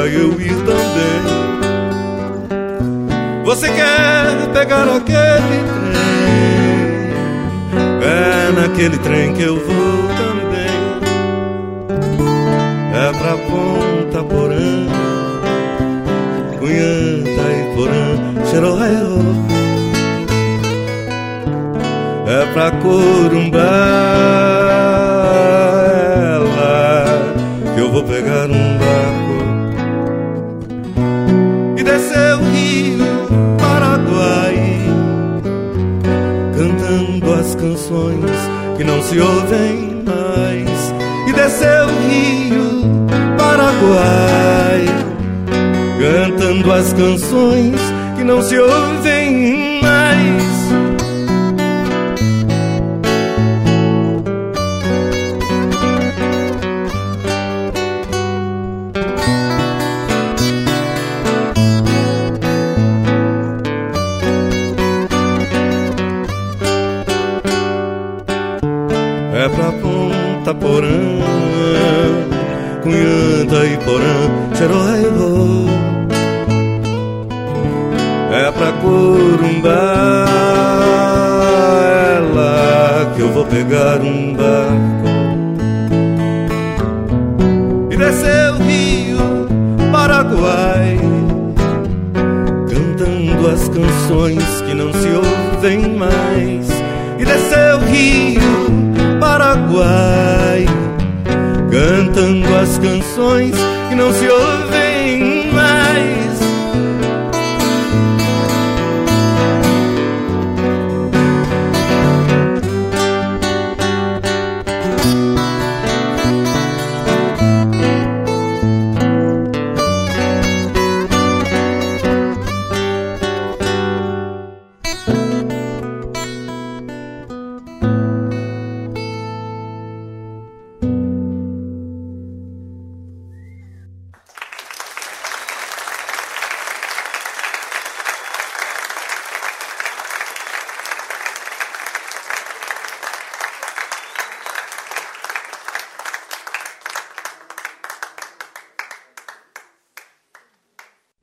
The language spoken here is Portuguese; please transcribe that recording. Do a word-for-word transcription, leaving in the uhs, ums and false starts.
pra eu ir também. Você quer pegar aquele trem? É naquele trem que eu vou também. É pra Ponta Porã, Cunhã, Itaiporã, Xeroaiô. É pra Corumbá, é lá que eu vou pegar um barco e descer o rio Paraguai, cantando as canções que não se ouvem mais. E descer o rio Paraguai, cantando as canções que não se ouvem mais. É pra Ponta Porã, Cunhã, Itaiporã, Xeroaiô. É pra Corumbá, é lá que eu vou pegar um barco e descer o rio Paraguai, cantando as canções que não se ouvem mais. E descer o rio Paraguai, cantando as canções que não se ouvem